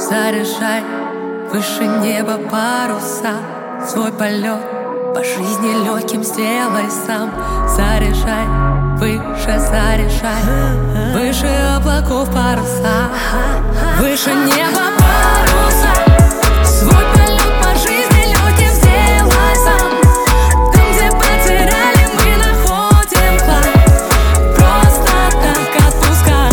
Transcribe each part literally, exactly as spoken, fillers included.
Заряжай выше неба паруса, свой полет по жизни легким сделай сам. Заряжай выше, заряжай выше облаков паруса, выше неба паруса, свой полет по жизни легким сделай сам. Там, где потеряли, мы находим клад. Просто так отпускай,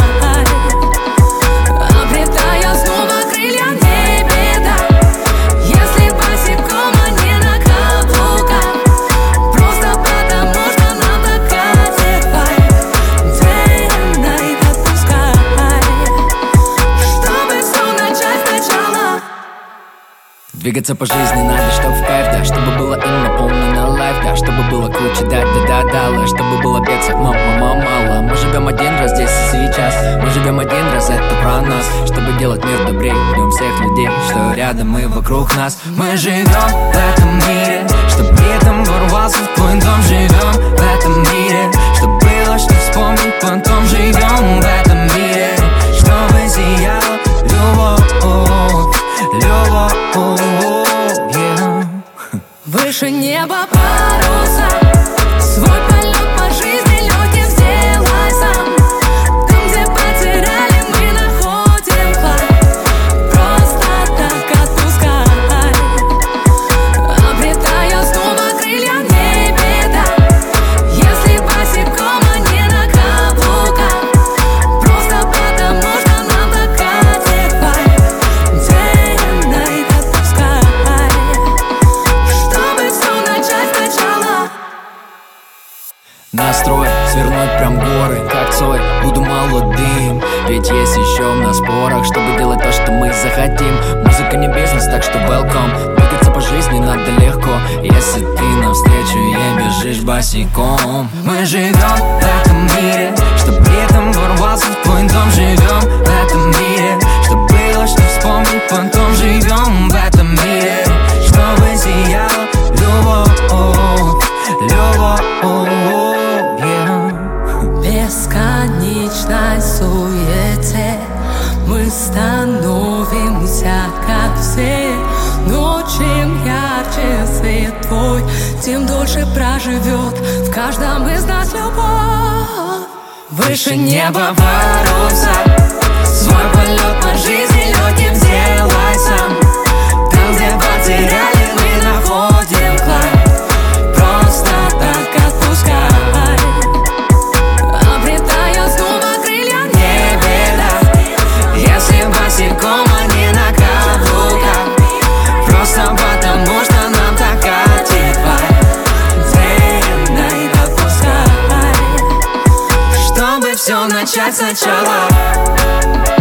обретая снова крылья, не беда. Если босиком, а не на каблуках, просто потому что нам так катит. Day and night отпускай, чтобы все начать сначала. Двигаться по жизни надо, чтоб в кайф, да. Чтобы было им наполнено лайф, да. Чтобы было круче, да-да-да-да. Чтобы было пеца, мама-мама-мало. Мы живем один раз здесь и сейчас. Мы живем один раз, это про нас. Чтобы делать мир добрей, ждем всех людей, что рядом и вокруг нас. Мы живем в этом мире, чтоб ритм ворвался в твой дом. Живем в этом мире, чтоб было что вспомнить, потом живем в этом мире, чтобы сияла любовь, любовь, yeah. Выше неба паруса, свой полет по жизни легким сделай сам. Там, где потеряли, мы находим клад. Просто так отпускай, обретая снова крылья, не беда. Если босиком, а не на каблуках, просто потому что нам так катит. Day and night отпускай, чтобы все начать сначала. Настрой свернуть прям горы, как Цой, буду молодым. Ведь есть еще на спорах, чтобы делать то, что мы захотим. Музыка не бизнес, так что welcome. Двигаться по жизни надо легко, если ты навстречу ей бежишь босиком. Мы живем в этом мире, чтоб ритм ворвался в твой дом. Живем в этом мире, чтоб было что вспомнить, потом живем в этом мире, чтобы сияла любовь, любовь, yeah. В бесконечной суете мы становимся как все. Но чем ярче свет твой, тем дольше проживет в каждом из нас любовь. Выше неба паруса, свой полет по жизни легким сделай сам. Там, где потеряли, мы находим клад. Просто так отпускай, обретая снова крылья, не беда. Если босиком, а не на каблуках, просто потому что нам так катит. Day and night отпускай, чтобы все начать сначала.